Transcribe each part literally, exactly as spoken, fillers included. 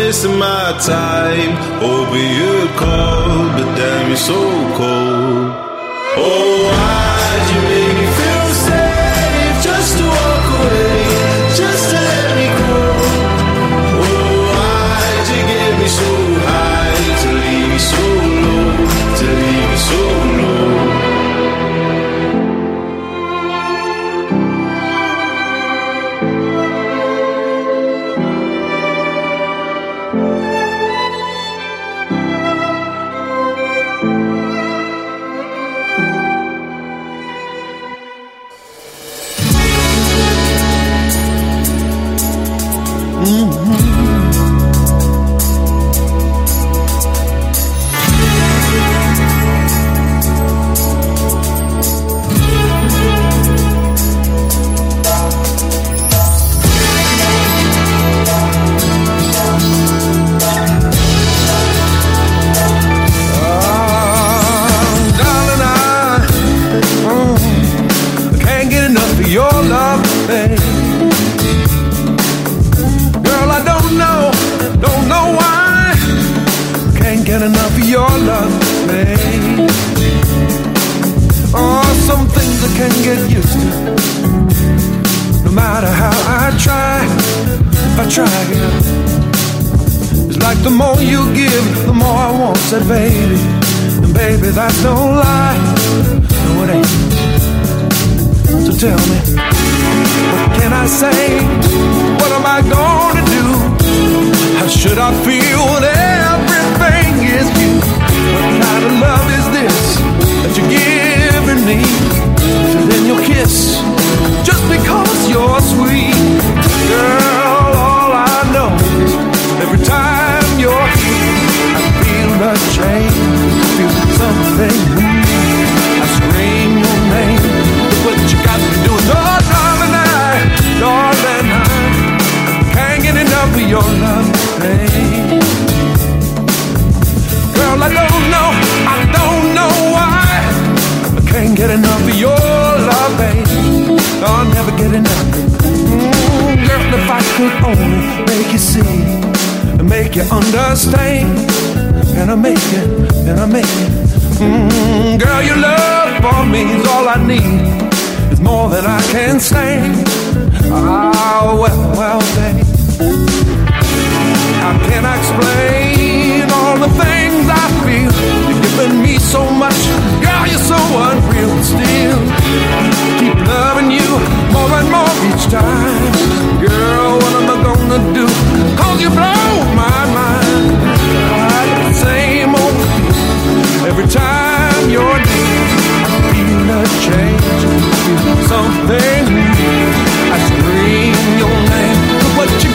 wasting my time. Hoping you'd call, but damn, you're so cold. Oh, why'd you make me feel safe just to walk away, just to let me go? Oh, why'd you get me so high to leave me so low, to leave me so low? Said baby, and baby that's no lie, no it ain't. So tell me, what can I say? What am I gonna do? How should I feel when everything is you? What kind of love is this that you're giving me? And then you'll kiss just because you're sweet. Girl, all I know is every time you're here a change, feel something move. I scream your name. Look what you got me doing. Oh, darling, I, darling, I can't get enough of your love, babe. Girl, I don't know, I don't know why I can't get enough of your love, babe. I'll never get enough. Mm, girl, if I could only make you see and make you understand. And I make it, and I make it. Mm, girl, your love for me is all I need. It's more than I can stand. Ah, well, well, babe. How can I explain all the things I feel? You've given me so much. Girl, you're so unreal. Still, keep loving you more and more each time. Girl, what am I gonna do? 'Cause you blow my mind. Same old every time you're near, I feel a change, I feel something new. I scream your name, look what you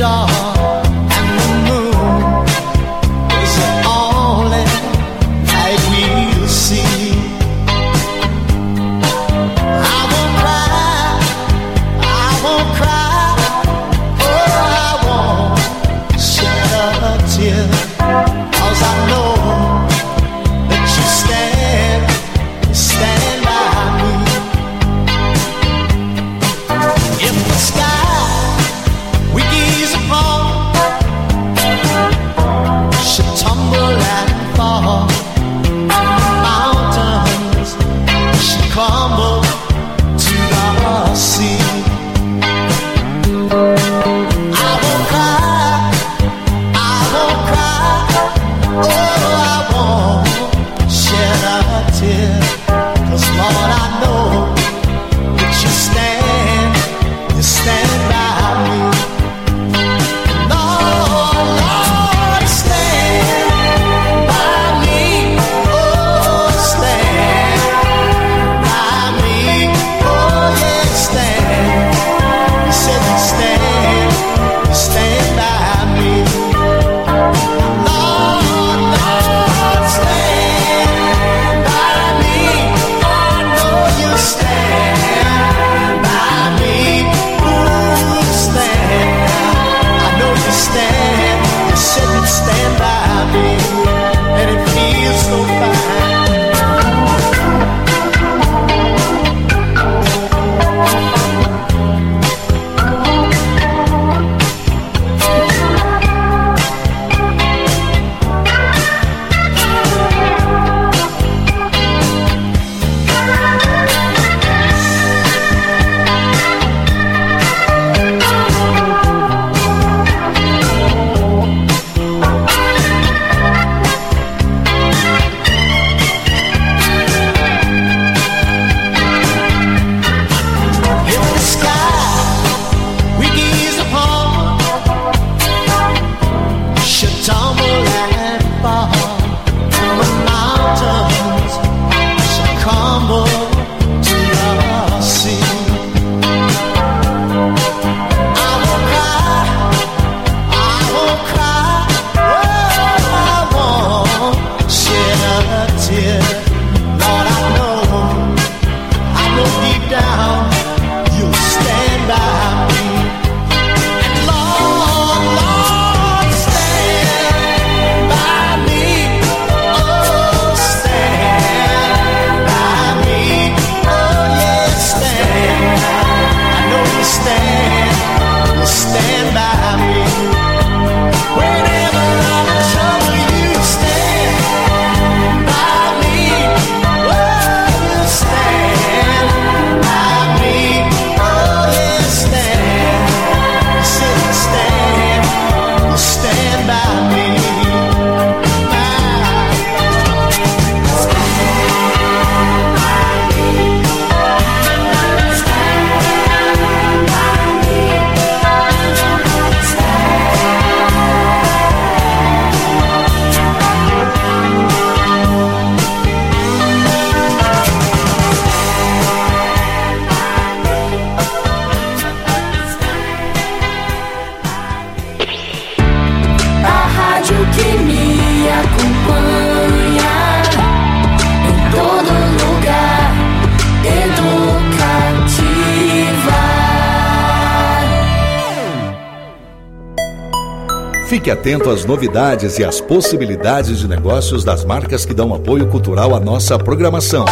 Fique atento às novidades e às possibilidades de negócios das marcas que dão apoio cultural à nossa programação.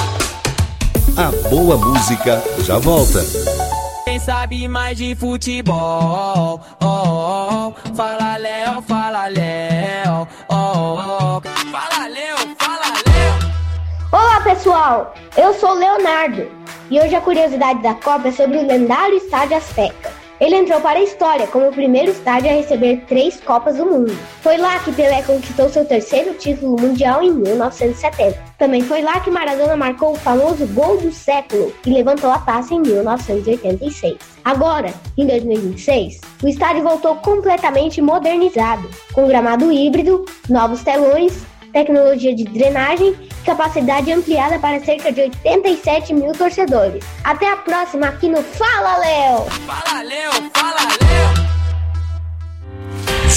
A boa música já volta. Quem sabe mais de futebol? Oh, oh, oh. Fala Léo, fala Léo. Oh, oh. Fala Léo, fala Léo. Olá pessoal, eu sou o Leonardo e hoje a curiosidade da Copa é sobre o lendário Estádio Azteca. Ele entrou para a história como o primeiro estádio a receber três Copas do Mundo. Foi lá que Pelé conquistou seu terceiro título mundial em mil novecentos e setenta. Também foi lá que Maradona marcou o famoso gol do século e levantou a taça em mil novecentos e oitenta e seis. Agora, em dois mil e vinte e seis, o estádio voltou completamente modernizado, com gramado híbrido, novos telões, tecnologia de drenagem e capacidade ampliada para cerca de oitenta e sete mil torcedores. Até a próxima aqui no Fala Léo! Fala Léo, fala Léo!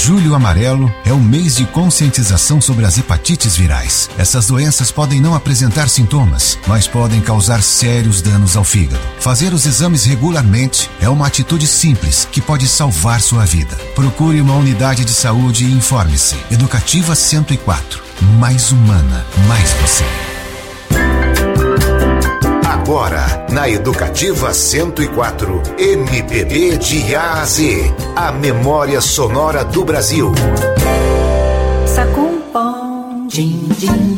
Julho Amarelo é o mês de conscientização sobre as hepatites virais. Essas doenças podem não apresentar sintomas, mas podem causar sérios danos ao fígado. Fazer os exames regularmente é uma atitude simples que pode salvar sua vida. Procure uma unidade de saúde e informe-se. Educativa cento e quatro. Mais humana, mais você. Agora, na Educativa cento e quatro, M P B de A a Z, a memória sonora do Brasil. Sacumpão, din, din,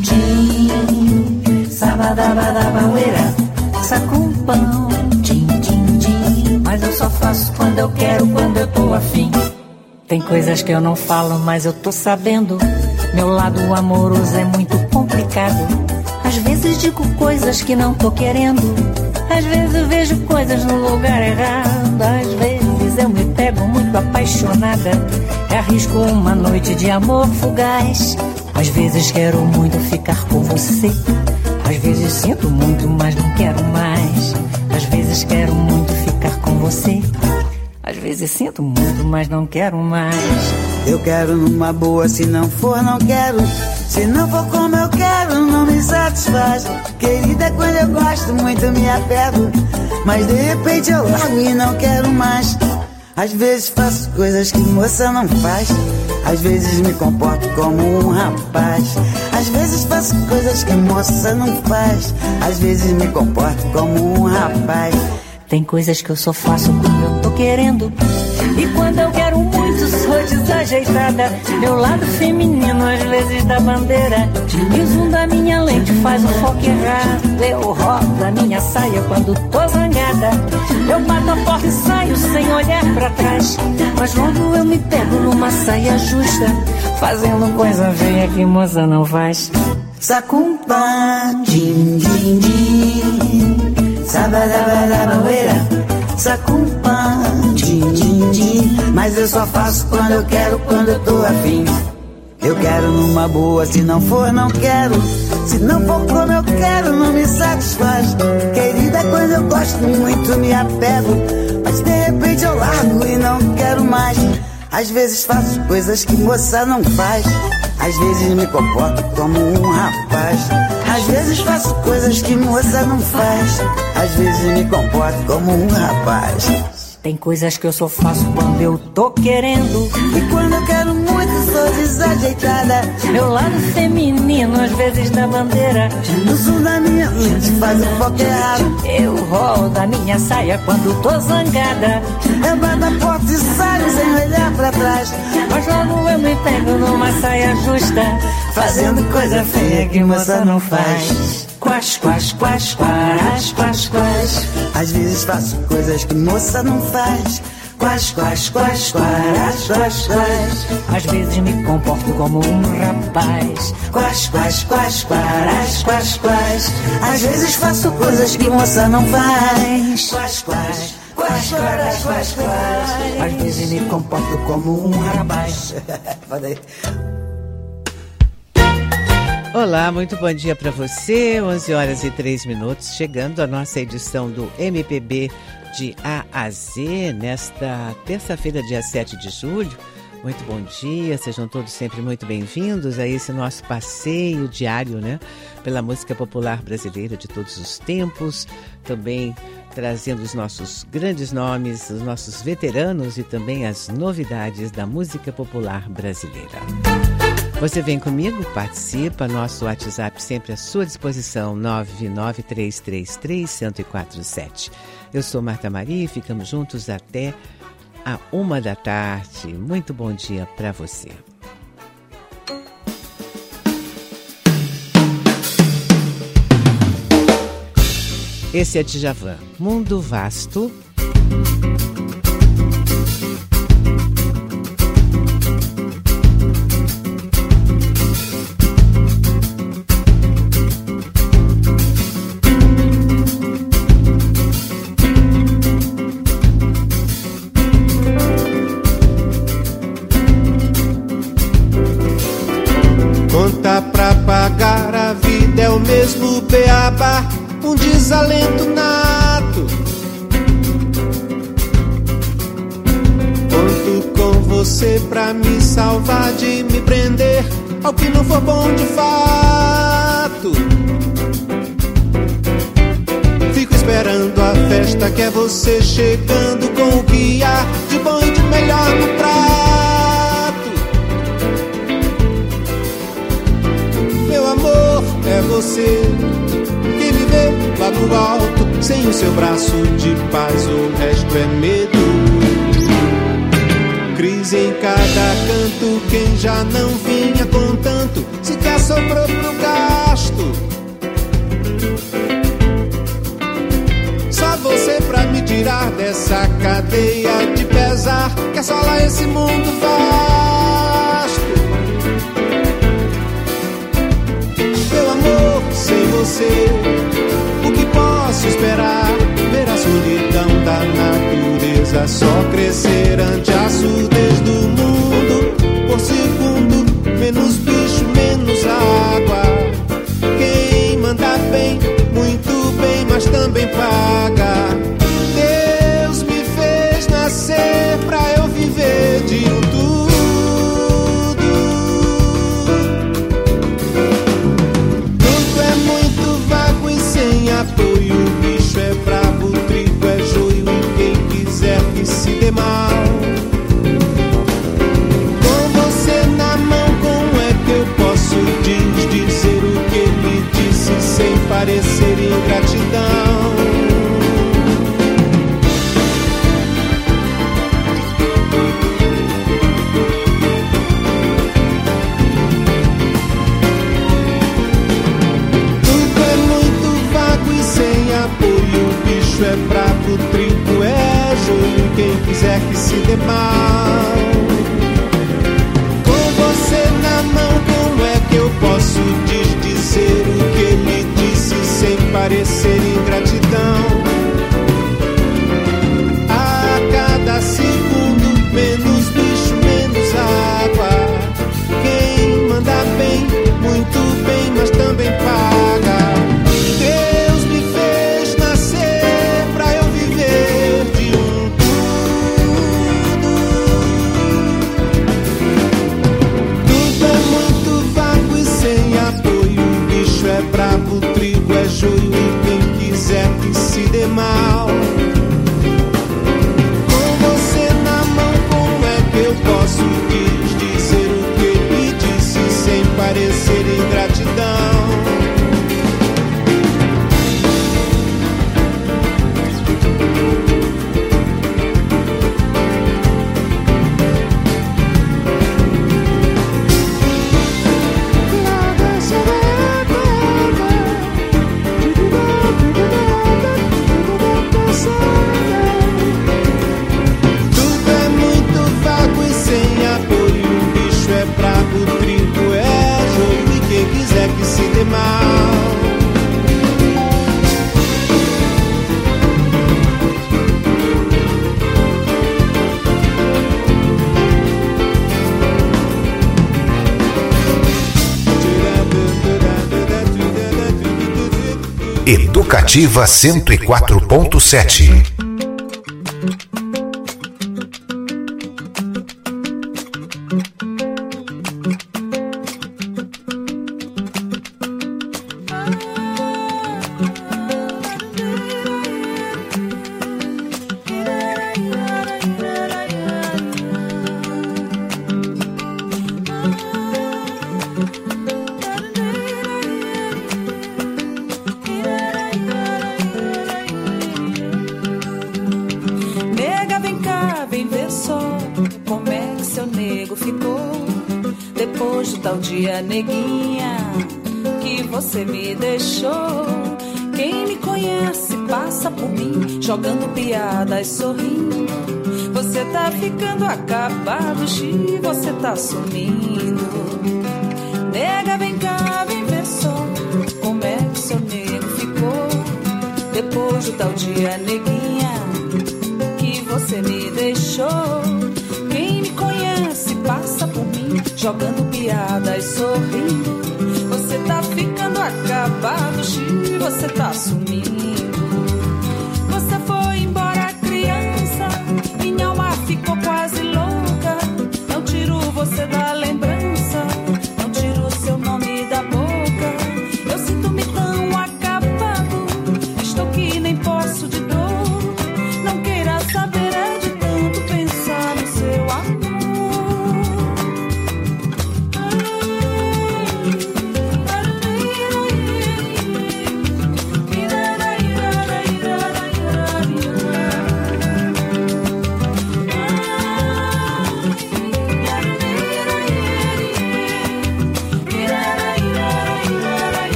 din, sabadabadabaueira. Sacumpão, din, din, din, mas eu só faço quando eu quero, quando eu tô afim. Tem coisas que eu não falo, mas eu tô sabendo. Meu lado amoroso é muito complicado. Às vezes digo coisas que não tô querendo. Às vezes vejo coisas no lugar errado. Às vezes eu me pego muito apaixonada. Arrisco uma noite de amor fugaz. Às vezes quero muito ficar com você. Às vezes sinto muito, mas não quero mais. Às vezes quero muito ficar com você. Às vezes sinto muito, mas não quero mais. Eu quero numa boa, se não for, não quero. Se não for como eu quero, não me satisfaz. Querida, quando eu gosto muito me apego, mas de repente eu largo e não quero mais. Às vezes faço coisas que moça não faz. Às vezes me comporto como um rapaz. Às vezes faço coisas que moça não faz. Às vezes me comporto como um rapaz. Tem coisas que eu só faço quando eu tô querendo. E quando eu quero muito sou desajeitada. Meu lado feminino às vezes dá bandeira. E o zoom da minha lente faz o foco errado. Eu rodo a minha saia quando tô zangada. Eu bato a porta e saio sem olhar pra trás. Mas logo eu me pego numa saia justa, fazendo coisa feia que moça não faz. Sacumpá, din, din, din, sabadabadabaueira. Sacumpá, din, din, din, mas eu só faço quando eu quero, quando eu tô afim. Eu quero numa boa, se não for, não quero. Se não for como eu quero, não me satisfaz. Querida, quando eu gosto muito me apego, mas de repente eu largo e não quero mais. Às vezes faço coisas que moça não faz. Às vezes me comporto como um rapaz. Às vezes faço coisas que moça não faz. Às vezes me comporto como um rapaz. Tem coisas que eu só faço quando eu tô querendo. E quando eu quero muito sou desajeitada. Meu lado feminino às vezes dá bandeira. O zoom da minha lente faz o foco errado. Eu rodo a minha saia quando tô zangada. Eu bato a porta e saio sem olhar pra trás. Mas logo eu me pego numa saia justa, fazendo coisa feia que moça não faz. Quas, quas, quas, quas, quas, quas. Às vezes faço coisas que moça não faz. Quas, quas, quas, quas, quas, quas. Às vezes me comporto como um rapaz. Quas, quas, quas, quas, quas, quas. Às vezes faço coisas que moça não faz. Quas, quas, quas, quas, quas, quas. Às vezes me comporto como um rapaz. Olá, muito bom dia para você, onze horas e três minutos, chegando a nossa edição do M P B de A a Z, nesta terça-feira, dia sete de julho. Muito bom dia, sejam todos sempre muito bem-vindos a esse nosso passeio diário, né, pela música popular brasileira de todos os tempos, também trazendo os nossos grandes nomes, os nossos veteranos e também as novidades da música popular brasileira. Você vem comigo, participa, nosso WhatsApp sempre à sua disposição, nove nove três três três, um zero quatro sete. Eu sou Marta Maria e ficamos juntos até a uma da tarde. Muito bom dia para você. Esse é Djavan, Mundo Vasto. Conta pra pagar a vida é o mesmo beabá, um desalento nato. Conto com você pra me salvar de me prender ao que não for bom de fato. Fico esperando a festa que é você chegando com o que há de bom e de melhor no prato. Meu amor, é você que me vê lá do alto, sem o seu braço de paz, o resto é medo. Crise em cada canto, quem já não vinha com tanto, sequer sobrou pro gasto. Só você pra me tirar dessa cadeia de pesar, que assola esse mundo vasto. Meu amor, sem você, o que posso esperar? Ver a solidão da natureza só crescer ante a surdez do mundo. Por segundo, menos bicho, menos água. Quem manda bem, muito bem, mas também paga. Deus me fez nascer pra eu viver de um tudo. Tudo é muito vago e sem apoio. O bicho é bravo, o trigo é joio. Quem quiser que se dê mal. Com você na mão, como é que eu posso dizer o que ele disse sem parecer ingratidão? Tudo é muito vago e sem apoio. O bicho é bravo, o trigo é joio. Quem quiser que se dê mal. Com você na mão, como é que eu posso dizer o que ele disse sem parecer ingratidão? A cada segundo, menos bicho, menos água. Quem manda bem, muito bem, mas também paga. Deus me fez nascer pra eu viver de um tudo. Tudo é muito vago e sem apoio. O bicho é bravo, o trigo é joio. E quem quiser que se dê mal. Com você na mão, como é que eu posso dizer o que ele disse sem parecer ingratidão? Tudo é muito vago e sem apoio. O bicho é bravo, o trigo é joio. E quem quiser que se dê mal. Educativa cento e quatro ponto sete. Nega, vem cá, vem ver só como é que seu nego ficou. Depois do tal dia, neguinha, que você me deixou. Quem me conhece passa por mim, jogando piadas, sorrindo. Você tá ficando acabado, Xi, você tá sumindo. Nega, vem cá, vem ver só como é que seu nego ficou. Depois do tal dia, neguinha, que você me deixou. Quem me conhece passa por mim, jogando piadas, sorrindo. Você tá ficando acabado, Xi, você tá sumindo. Você foi embora criança, minha alma ficou quase louca.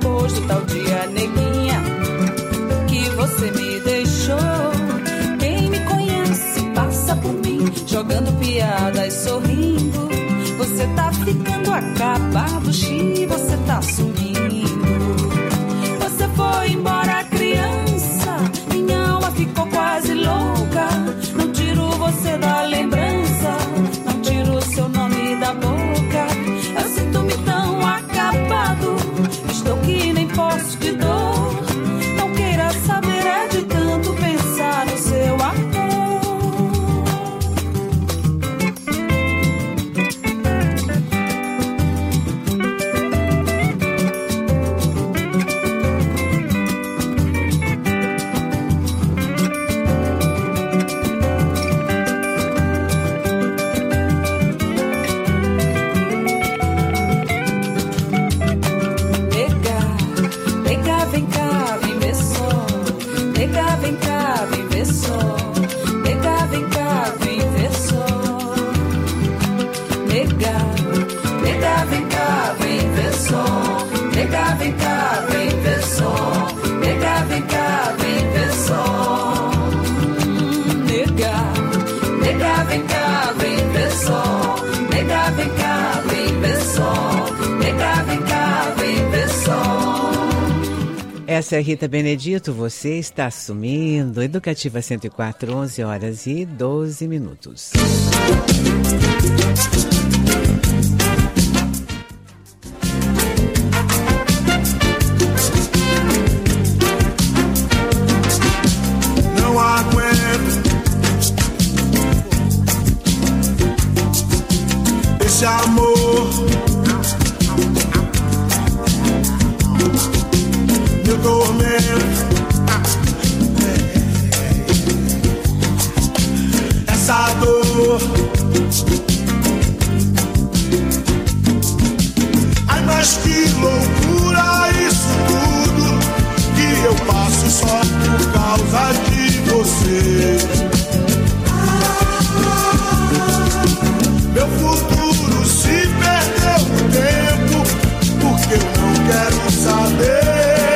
depois do tal dia, neguinha, que você me deixou. Quem me conhece passa por mim, jogando piadas, sorrindo. Você tá ficando acabado, xi, você tá sumindo. Você foi embora criança, minha alma ficou quase louca. Não tiro você da lembrança, não tiro seu nome da boca. Eu sinto-me tão acabado, estou que nem posso de dor. Não queira saber, é de tanto pensar no seu amor. Essa é Rita Benedito, você está sumindo. Educativa cento e quatro, onze horas e doze minutos. Não aguento esse amor. Meu tormento, essa dor. Ai, mas que loucura isso tudo que eu passo só por causa de você. Meu futuro se perdeu no tempo, porque eu não quero saber.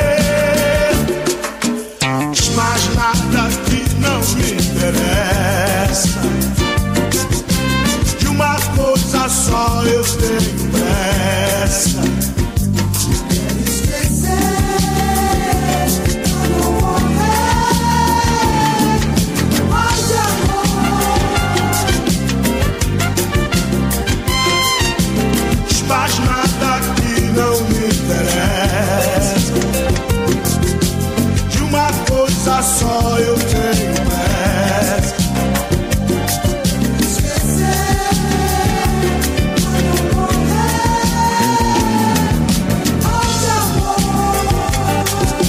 Mas nada que não me interessa. De uma coisa só eu tenho pressa. Quero esquecer, pra não morrer. Mas de amor. Mas nada que não me interessa. Só eu tenho pressa. Esquecer, não morrer. Oh, de amor.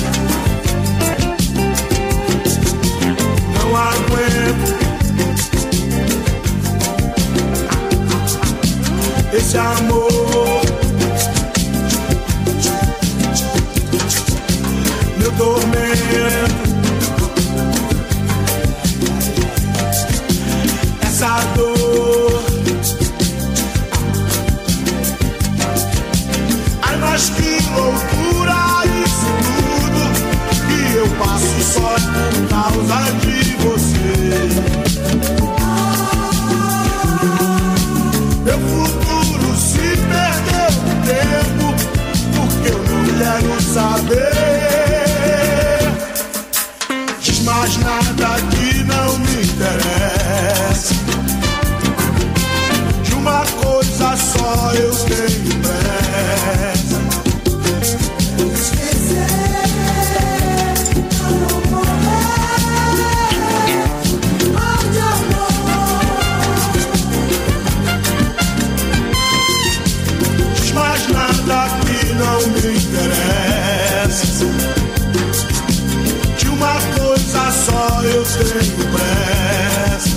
Não aguento esse amor. Meu tormento, essa dor. Ai, mas que loucura isso tudo que eu passo só por causa de você. Meu futuro se perdeu no tempo, porque eu não quero saber. Diz mais nada que não me interessa. De uma coisa só eu tenho pressa. Esquecer, não morrer. Oh, de amor. Diz mais nada que não me interessa. De uma coisa só eu tenho pressa.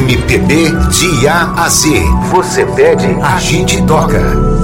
M P B de A a Z. Você pede, a gente toca.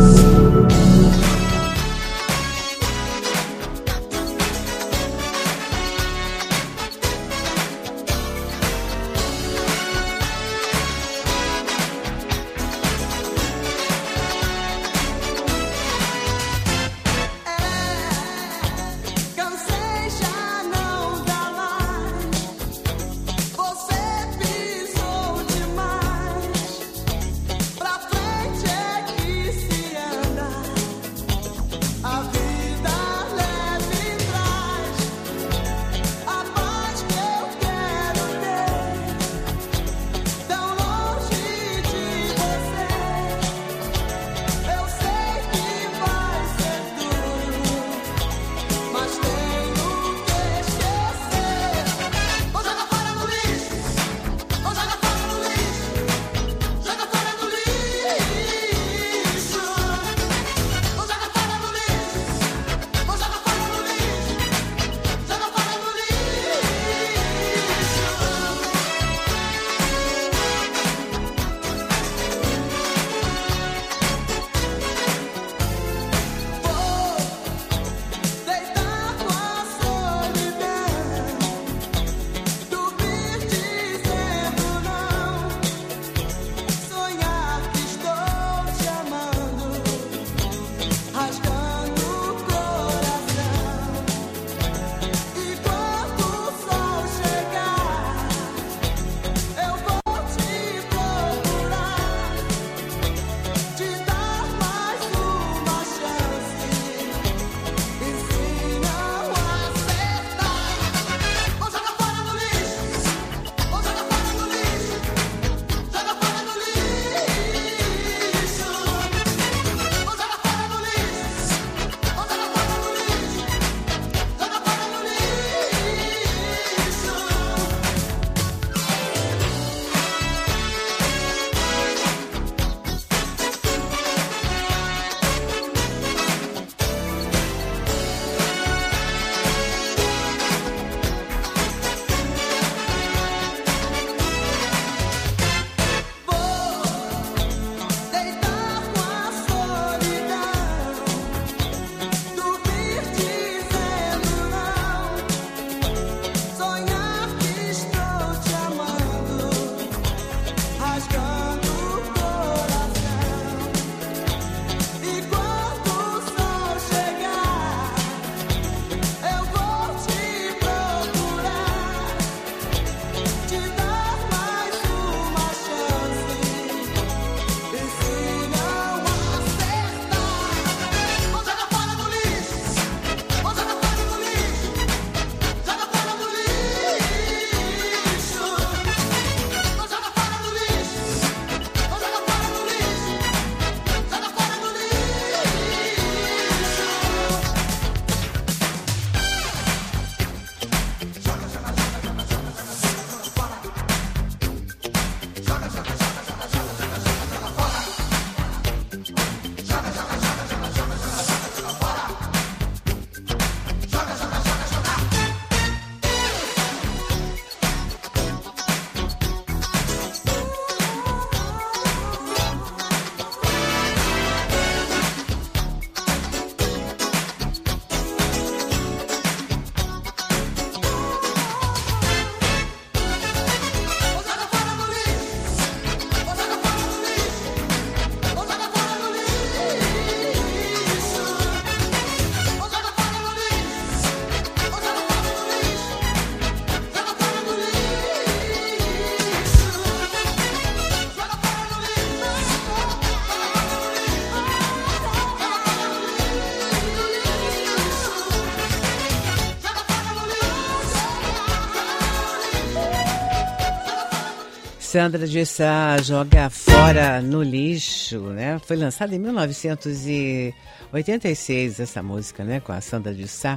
Sandra de Sá, Joga Fora no Lixo, né? Foi lançada em mil novecentos e oitenta e seis essa música, né? Com a Sandra de Sá.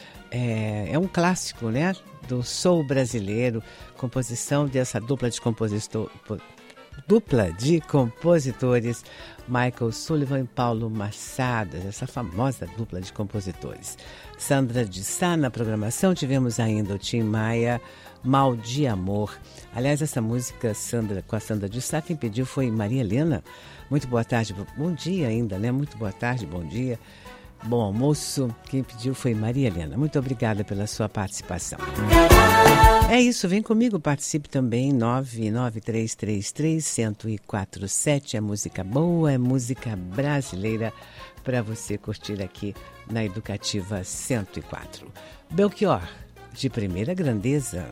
É, é um clássico, né? Do soul brasileiro, composição dessa dupla de compositor, dupla de compositores Michael Sullivan e Paulo Massadas, essa famosa dupla de compositores. Sandra de Sá na programação, tivemos ainda o Tim Maia, Mal de Amor. Aliás, essa música Sandra, com a Sandra de Sá, quem pediu foi Maria Helena. Muito boa tarde, bom dia ainda, né? Muito boa tarde, bom dia, bom almoço. Quem pediu foi Maria Helena. Muito obrigada pela sua participação. É isso, vem comigo, participe também, nove nove três três três, zero zero quatro sete. É música boa, é música brasileira para você curtir aqui na Educativa cento e quatro. Belchior, de primeira grandeza.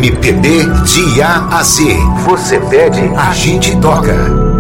M P B de A a Z. Você pede, a gente toca.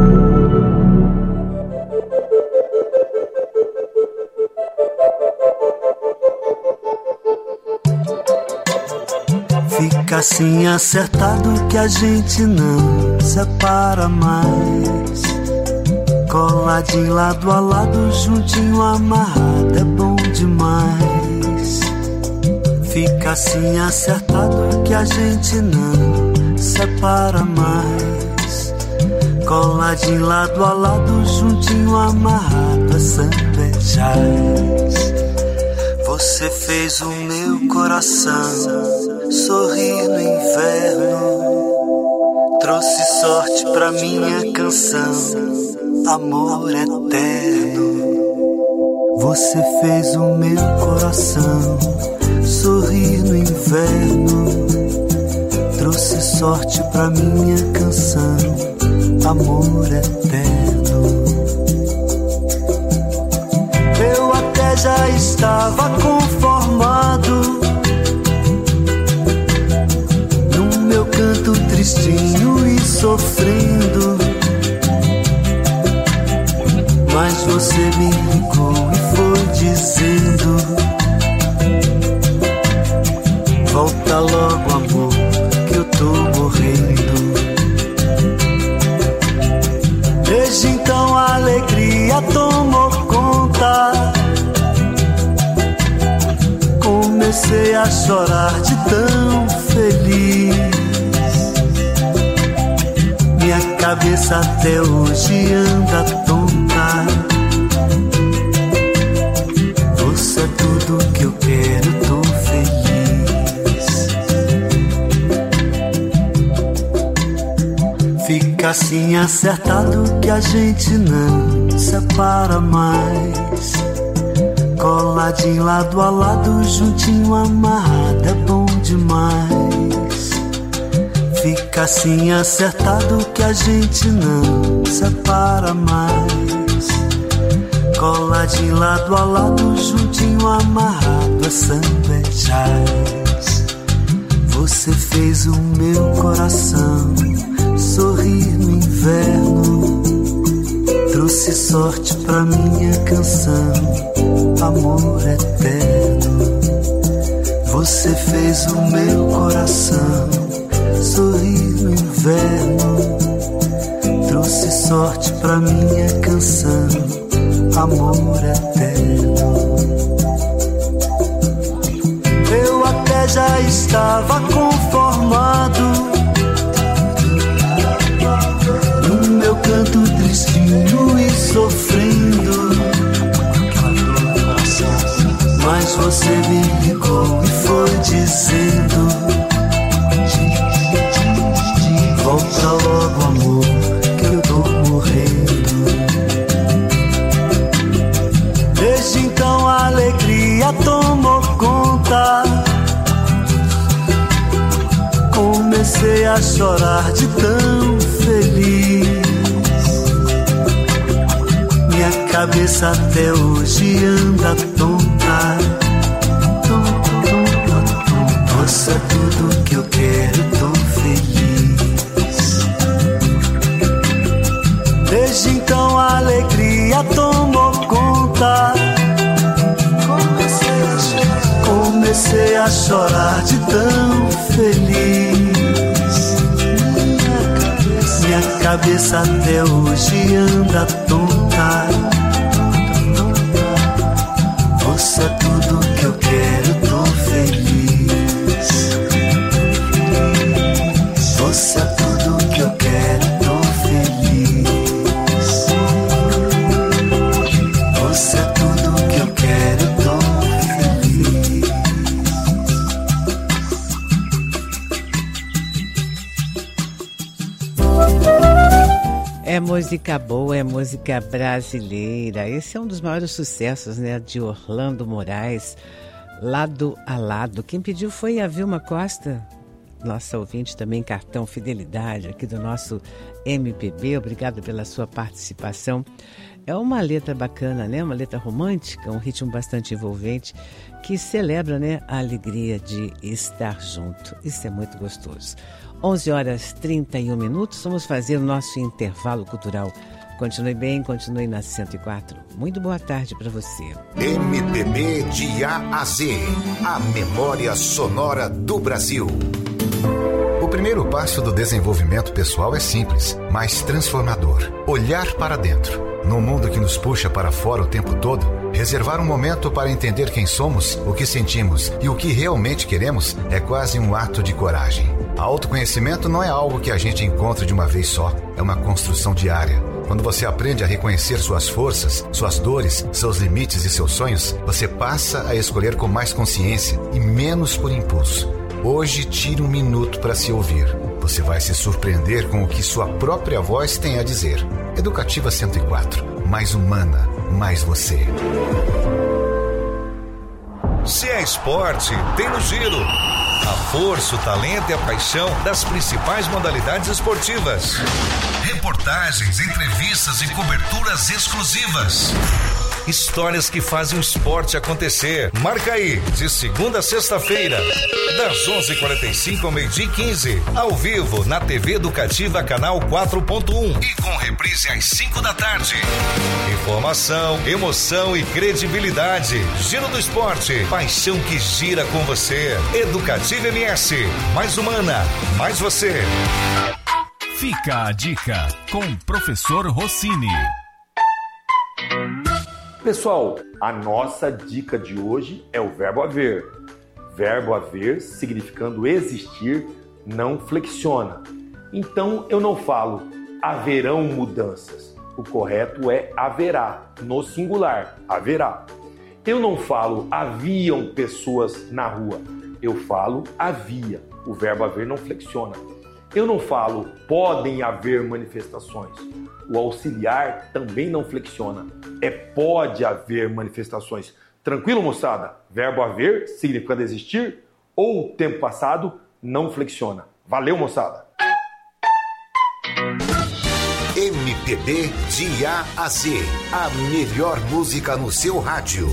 Fica assim acertado que a gente não separa mais. Coladinho lado a lado, juntinho amarrado, é bom demais. Fica assim acertado que a gente não separa mais. Coladinho lado a lado, juntinho amarrado, é sambejais. Você fez o meu coração sorrir no inverno, trouxe sorte pra minha canção, amor eterno. Você fez o meu coração sorrir no inverno, trouxe sorte pra minha canção, amor eterno. Eu até já estava conformado no meu canto tristinho e sofrendo, mas você me ligou e foi dizendo: volta logo, amor, que eu tô morrendo. Desde então a alegria tomou conta, comecei a chorar de tão feliz. Minha cabeça até hoje anda tonta. Você é tudo que eu quero, tô feliz. Fica assim acertado que a gente não separa mais. Coladinho lado a lado, juntinho amarrado, é bom demais. Fica assim acertado que a gente não separa mais. Coladinho lado a lado, juntinho amarrado, é sambejais. Você fez o meu coração sorrir no inverno, trouxe sorte pra minha canção, amor eterno. Você fez o meu coração sorrir no inverno, trouxe sorte pra minha canção, amor eterno. Eu até já estava conformado no meu canto tristinho e sofrendo, mas você me ligou e foi dizendo: volta logo, amor, que eu tô morrendo. Desde então a alegria tomou conta, comecei a chorar de tão feliz. Minha cabeça até hoje anda tonta. Você é tudo que eu quero, tô feliz. Desde então a alegria tomou conta, comecei a chorar, comecei a chorar de tão feliz. Minha cabeça, minha cabeça até hoje anda tonta. Você é tudo que eu quero, tô feliz. Você é tudo que eu quero, tô feliz. Você é tudo que eu quero, tô feliz. É música boa, é música brasileira. Esse é um dos maiores sucessos, né, de Orlando Moraes, Lado a Lado. Quem pediu foi a Vilma Costa. nossa ouvinte também, cartão Fidelidade aqui do nosso M P B. Obrigado pela sua participação. É uma letra bacana, né? Uma letra romântica, um ritmo bastante envolvente que celebra, né, a alegria de estar junto. Isso é muito gostoso. onze horas e trinta e um minutos, vamos fazer o nosso intervalo cultural. Continue bem, continue na cento e quatro. Muito boa tarde para você. M P B de A a Z, a memória sonora do Brasil. O primeiro passo do desenvolvimento pessoal é simples, mas transformador. Olhar para dentro. Num mundo que nos puxa para fora o tempo todo, reservar um momento para entender quem somos, o que sentimos e o que realmente queremos é quase um ato de coragem. Autoconhecimento não é algo que a gente encontra de uma vez só, é uma construção diária. Quando você aprende a reconhecer suas forças, suas dores, seus limites e seus sonhos, você passa a escolher com mais consciência e menos por impulso. Hoje, tire um minuto para se ouvir. Você vai se surpreender com o que sua própria voz tem a dizer. Educativa cento e quatro. Mais humana, mais você. Se é esporte, tem no Giro. A força, o talento e a paixão das principais modalidades esportivas. Reportagens, entrevistas e coberturas exclusivas. Histórias que fazem o esporte acontecer. Marca aí, de segunda a sexta-feira, das onze e quarenta e cinco ao meio-dia e quinze, ao vivo na T V Educativa Canal quatro ponto um e com reprise às cinco da tarde. Informação, emoção e credibilidade. Giro do Esporte, paixão que gira com você. Educativa M S, mais humana, mais você. Fica a dica com o professor Rossini. Pessoal, a nossa dica de hoje é o verbo haver. Verbo haver, significando existir, não flexiona. Então, eu não falo haverão mudanças. O correto é haverá, no singular, haverá. Eu não falo haviam pessoas na rua. Eu falo havia. O verbo haver não flexiona. Eu não falo podem haver manifestações. O auxiliar também não flexiona. É pode haver manifestações. Tranquilo, moçada? Verbo haver, significando existir, ou tempo passado, não flexiona. Valeu, moçada! M P B de A a Z. A melhor música no seu rádio.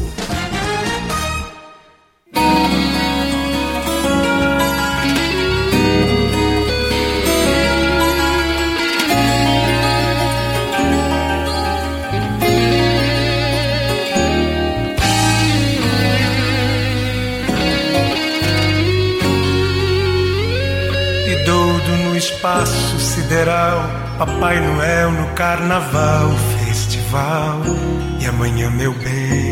Espaço sideral, Papai Noel no carnaval, festival. E amanhã, meu bem,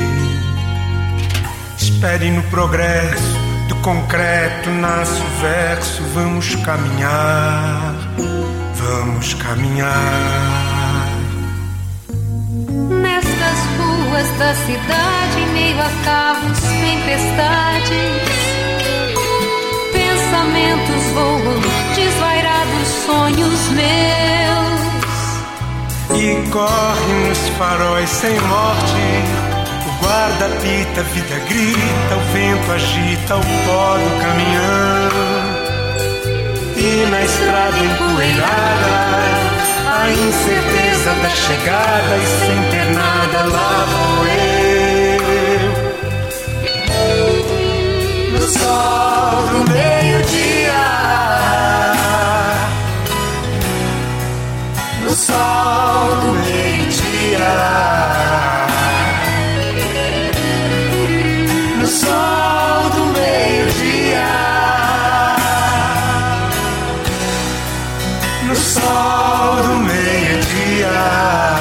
espere no progresso do concreto, nasce o verso. Vamos caminhar, vamos caminhar. Nestas ruas da cidade, em meio a carros, tempestades, pensamentos voam, desvairados sonhos meus. E corre nos faróis sem morte, o guarda apita, a vida grita, o vento agita o pó do caminhão. E na estrada empoeirada, a incerteza da chegada, e sem ter nada lá vou eu. No sol do meio-dia, no sol do meio-dia, no sol do meio-dia, no sol do meio-dia.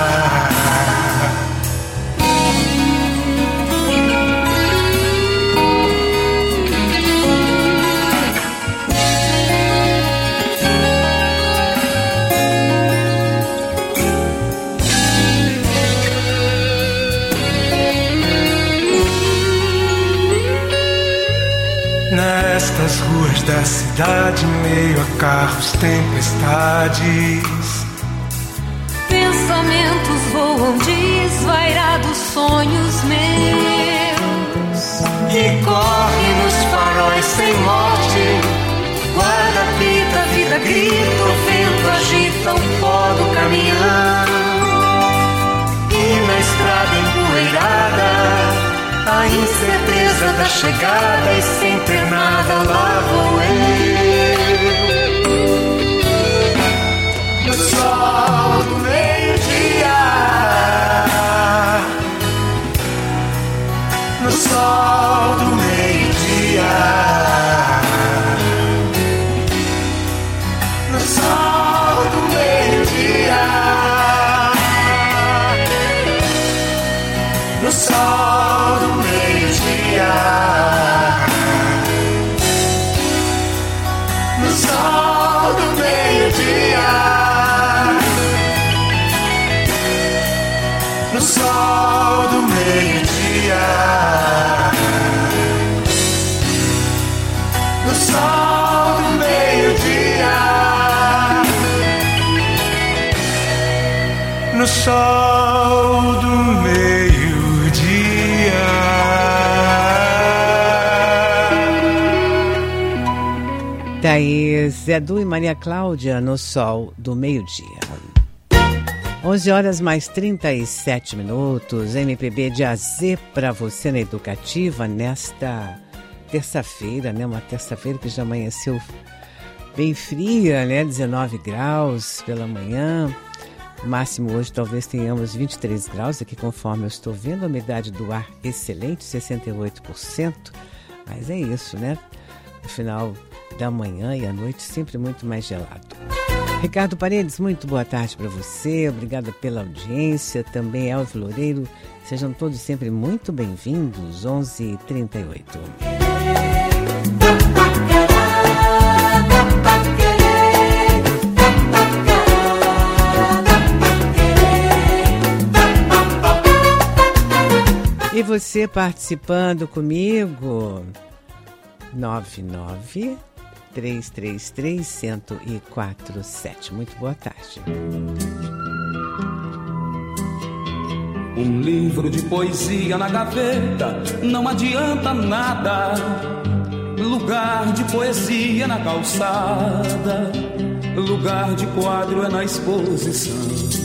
Nestas ruas da cidade, em meio a carros, tempestades, pensamentos voam, desvairados sonhos meus. E corre nos faróis sem morte, guarda roça o pó do caminhão. E na estrada empoeirada, a incerteza da chegada, e sem ter nada lá vou eu. No sol do meio-dia, no sol do meio-dia, no sol do meio-dia, no sol do meio-dia, no sol do meio-dia, no sol do meio-dia, no sol do meio-dia, no sol do meio-dia. Daí, Zé Du e Maria Cláudia, no sol do meio-dia. onze horas mais trinta e sete minutos, M P B de A Z para você na Educativa, nesta terça-feira, né? Uma terça-feira que já amanheceu bem fria, né? dezenove graus pela manhã. Máximo hoje talvez tenhamos vinte e três graus aqui, conforme eu estou vendo. A umidade do ar excelente, sessenta e oito por cento. Mas é isso, né? No final da manhã e à noite, sempre muito mais gelado. Ricardo Paredes, muito boa tarde para você. Obrigada pela audiência. Também Elvio Loureiro. Sejam todos sempre muito bem-vindos. onze e trinta e oito. E você participando comigo, nove nove três três três, zero zero quatro sete. Muito boa tarde. Um livro de poesia na gaveta não adianta nada. Lugar de poesia na calçada, lugar de quadro é na exposição.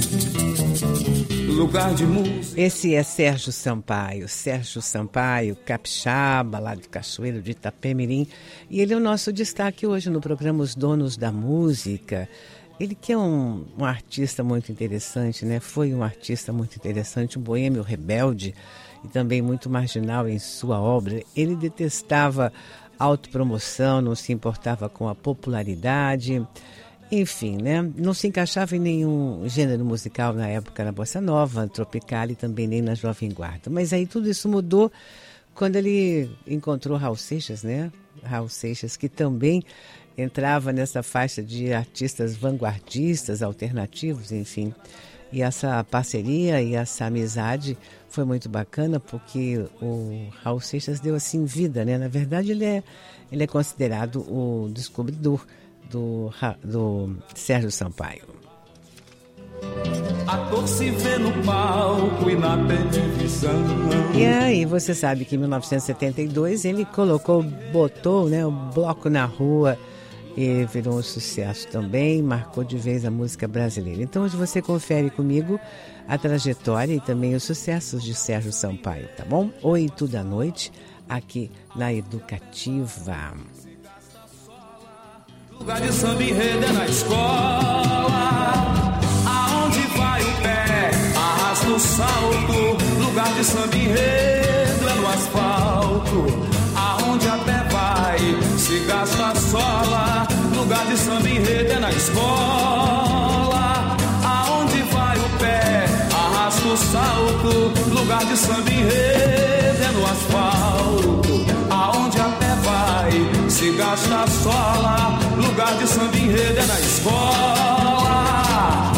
Lugar de música. Esse é Sérgio Sampaio, Sérgio Sampaio, capixaba, lá de Cachoeiro de Itapemirim. E ele é o nosso destaque hoje no programa Os Donos da Música. Ele que é um, um artista muito interessante, né? Foi um artista muito interessante, um boêmio rebelde e também muito marginal em sua obra. Ele detestava autopromoção, não se importava com a popularidade. Enfim, né? Não se encaixava em nenhum gênero musical na época, na bossa nova, tropical e também nem na Jovem Guarda. Mas aí tudo isso mudou quando ele encontrou Raul Seixas, né? Raul Seixas, que também entrava nessa faixa de artistas vanguardistas, alternativos, enfim. E essa parceria e essa amizade foi muito bacana, porque o Raul Seixas deu assim vida, né? Na verdade, ele é, ele é considerado o descobridor Do, do Sérgio Sampaio. Ator se vê no palco e na televisão. E aí, você sabe que em mil novecentos e setenta e dois ele colocou, botou, né, o bloco na rua e virou um sucesso também, marcou de vez a música brasileira. Então hoje você confere comigo a trajetória e também os sucessos de Sérgio Sampaio, tá bom? Oito da noite, aqui na Educativa. Lugar de samba enredo é na escola, aonde vai o pé, arrasta o salto. Lugar de samba enredo é no asfalto, aonde a pé vai, se gasta a sola. Lugar de samba enredo é na escola, aonde vai o pé, arrasta o salto. Lugar de samba enredo é no asfalto, aonde a pé vai, se gasta a sola. Lugar de samba enredo é na escola.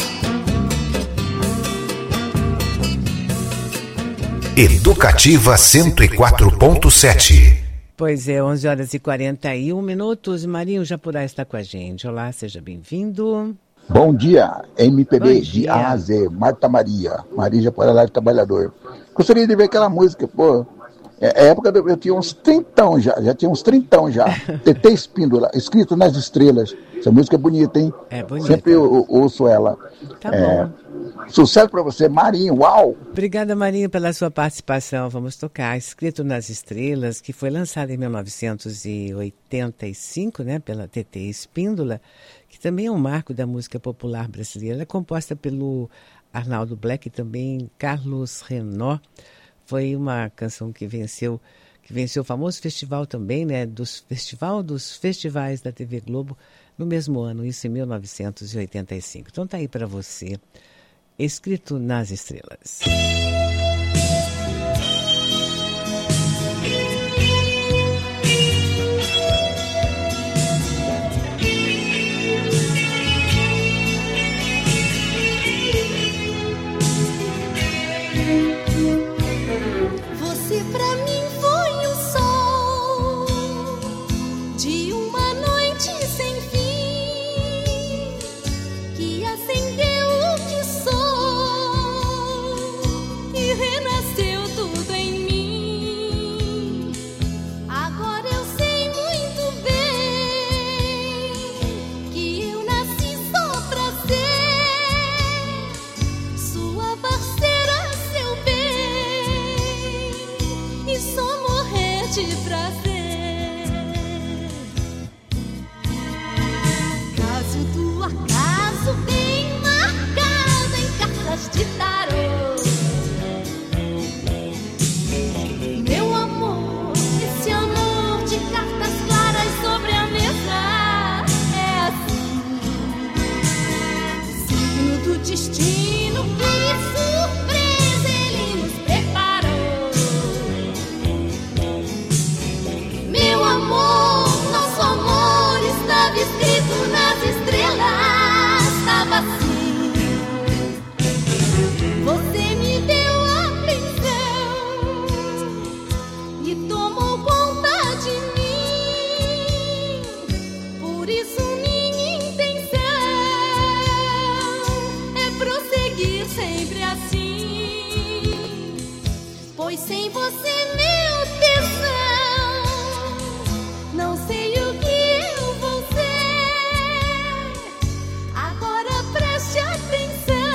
Educativa cento e quatro ponto sete. Pois é, onze horas e quarenta e um minutos. Marinho Japurá está com a gente. Olá, seja bem-vindo. Bom dia, M P B Bom de dia. A a Z, Marta Maria, Maria Japurá, Live Trabalhador. Gostaria de ver aquela música, pô, É, é época do, eu tinha uns trintão já, já tinha uns trintão já. Tetê Espíndola, escrito nas estrelas. Essa música é bonita, hein? É bonita. Sempre eu, eu ouço ela. Tá é, bom. Sucesso para você, Marinho, uau! Obrigada, Marinho, pela sua participação. Vamos tocar Escrito nas Estrelas, que foi lançado em mil novecentos e oitenta e cinco, né, pela Tetê Espíndola, que também é um marco da música popular brasileira. Ela é composta pelo Arnaldo Black e também Carlos Renaud. Foi uma canção que venceu, que venceu o famoso festival também, né, dos Festival dos Festivais da T V Globo, no mesmo ano, isso em mil novecentos e oitenta e cinco. Então tá aí para você, Escrito nas Estrelas. Você pra mim foi o sol de uma noite sem fim, que acendeu o que sou e renasceu tudo em mim. Agora eu sei muito bem que eu nasci só pra ser sua parceira, seu bem, e só morrer de prazer. Caso do acaso bem marcado em cartas de tarô, meu amor, esse amor de cartas claras sobre a mesa é assim, signo do destino, que surpresa ele nos preparou. Meu amor, nosso amor estava escrito nas estrelas, estava assim. Você me deu atenção e tomou conta de mim. Por isso minha intenção é prosseguir sempre assim, pois sem você, meu tesão, não sei o que eu vou ser. Agora preste atenção,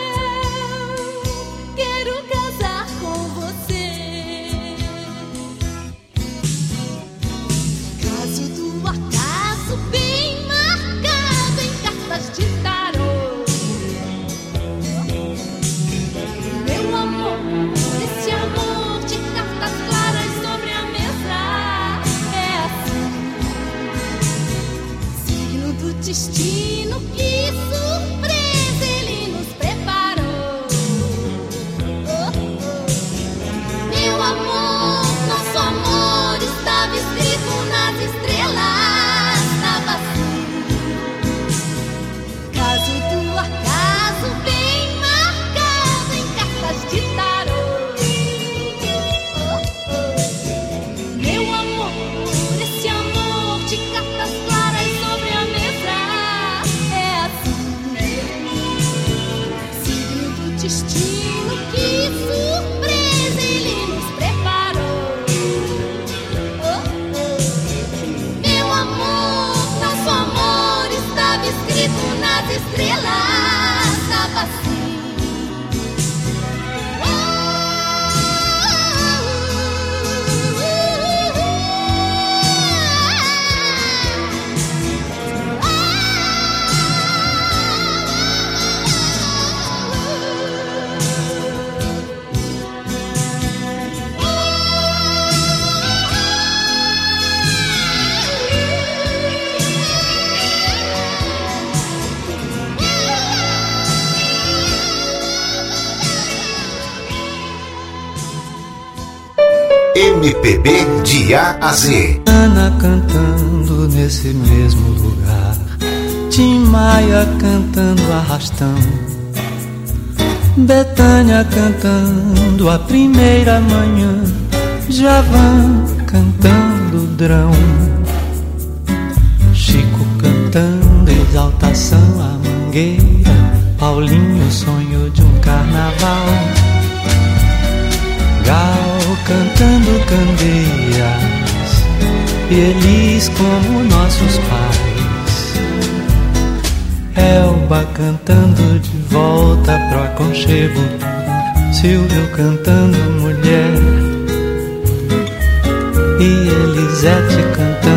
quero casar com você. Caso do acaso bem marcado em cartas de tarô, meu amor, esse amor de cartas claras sobre a mesa é assim, signo do destino, que surpresa ele nos preparou. Oh, oh. Meu amor, nosso amor estava escrito nas estrelas, estava assim. Caso do acaso bem marcado em cartas de tarô. Oh, oh. Meu amor, esse amor de cartas claras sobre a mesa é assim, signo do destino, que surpresa ele nos preparou. Oh, oh. Meu amor, nosso amor estava escrito nas estrelas, estava assim. M P B de A a Z. Ana cantando nesse mesmo lugar, Tim Maia cantando arrastão, Betânia cantando a primeira manhã, Javan cantando drão, Chico cantando exaltação à mangueira, Paulinho sonho de um carnaval, Gal cantando candeias, e eles como nossos pais. Elba cantando de volta pro aconchego, Silvio cantando mulher, e Elisete cantando